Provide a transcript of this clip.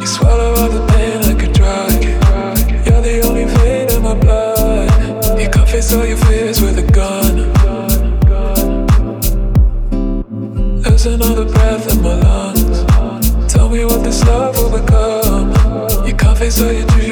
swallow all the pain like a drug. You're the only vein in my blood. You can't face all your fears with a gun. There's another breath in my lungs. Tell me what this love will become. You can't face all your dreams